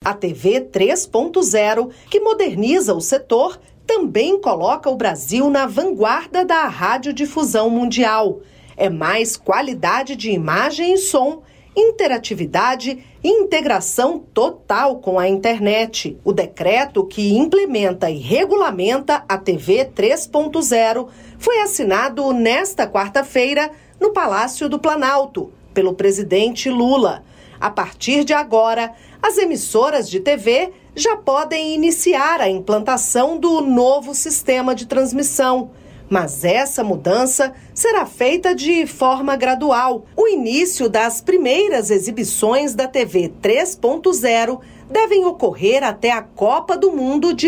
A TV 3.0, que moderniza o setor, também coloca o Brasil na vanguarda da radiodifusão mundial. É mais qualidade de imagem e som, interatividade e integração total com a internet. O decreto que implementa e regulamenta a TV 3.0 foi assinado nesta quarta-feira no Palácio do Planalto, pelo presidente Lula. A partir de agora, as emissoras de TV já podem iniciar a implantação do novo sistema de transmissão. Mas essa mudança será feita de forma gradual. O início das primeiras exibições da TV 3.0 devem ocorrer até a Copa do Mundo de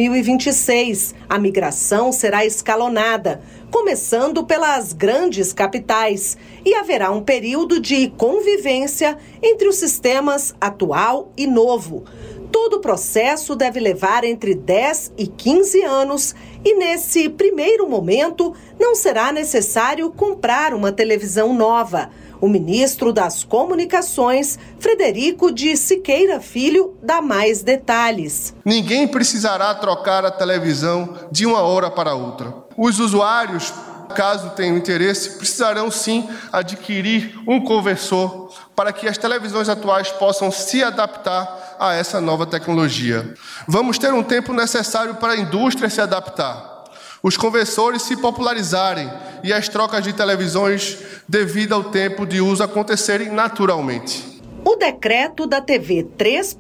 2026. A migração será escalonada, começando pelas grandes capitais, e haverá um período de convivência entre os sistemas atual e novo. Todo o processo deve levar entre 10 e 15 anos e, nesse primeiro momento, não será necessário comprar uma televisão nova. O ministro das Comunicações, Frederico de Siqueira Filho, dá mais detalhes. Ninguém precisará trocar a televisão de uma hora para outra. Os usuários, caso tenham interesse, precisarão sim adquirir um conversor para que as televisões atuais possam se adaptar a essa nova tecnologia. Vamos ter um tempo necessário para a indústria se adaptar, os conversores se popularizarem e as trocas de televisões devido ao tempo de uso acontecerem naturalmente. O decreto da TV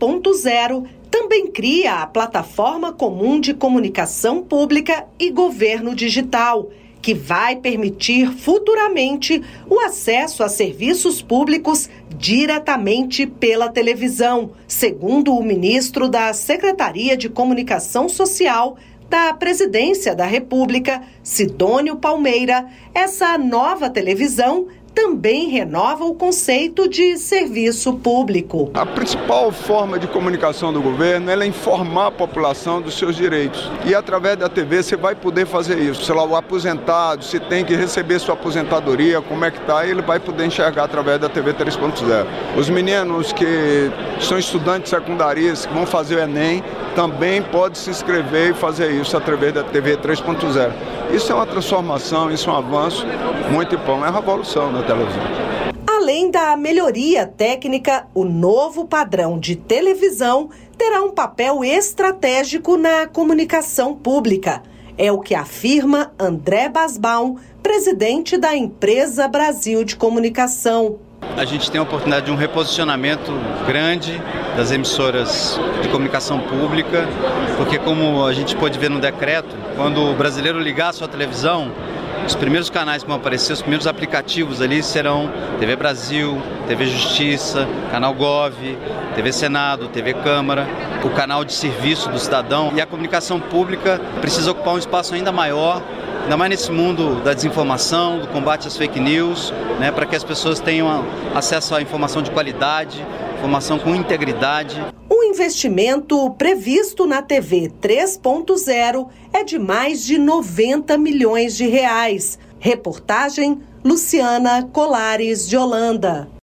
3.0 também cria a Plataforma Comum de Comunicação Pública e Governo Digital, que vai permitir futuramente o acesso a serviços públicos diretamente pela televisão, segundo o ministro da Secretaria de Comunicação Social da Presidência da República, Sidônio Palmeira. Essa nova televisão também renova o conceito de serviço público. A principal forma de comunicação do governo é informar a população dos seus direitos. E através da TV você vai poder fazer isso. Sei lá, o aposentado, se tem que receber sua aposentadoria, como é que está, ele vai poder enxergar através da TV 3.0. Os meninos que são estudantes secundaristas, que vão fazer o Enem, também podem se inscrever e fazer isso através da TV 3.0. Isso é uma transformação, isso é um avanço muito bom, é uma revolução na televisão. Além da melhoria técnica, o novo padrão de televisão terá um papel estratégico na comunicação pública. É o que afirma André Basbaum, presidente da Empresa Brasil de Comunicação. A gente tem a oportunidade de um reposicionamento grande das emissoras de comunicação pública, porque como a gente pôde ver no decreto, quando o brasileiro ligar a sua televisão, os primeiros canais que vão aparecer, os primeiros aplicativos ali serão TV Brasil, TV Justiça, Canal Gov, TV Senado, TV Câmara, o canal de serviço do cidadão. E a comunicação pública precisa ocupar um espaço ainda maior, ainda mais nesse mundo da desinformação, do combate às fake news, para que as pessoas tenham acesso à informação de qualidade, informação com integridade. O investimento previsto na TV 3.0 é de mais de 90 milhões de reais. Reportagem Luciana Colares de Holanda.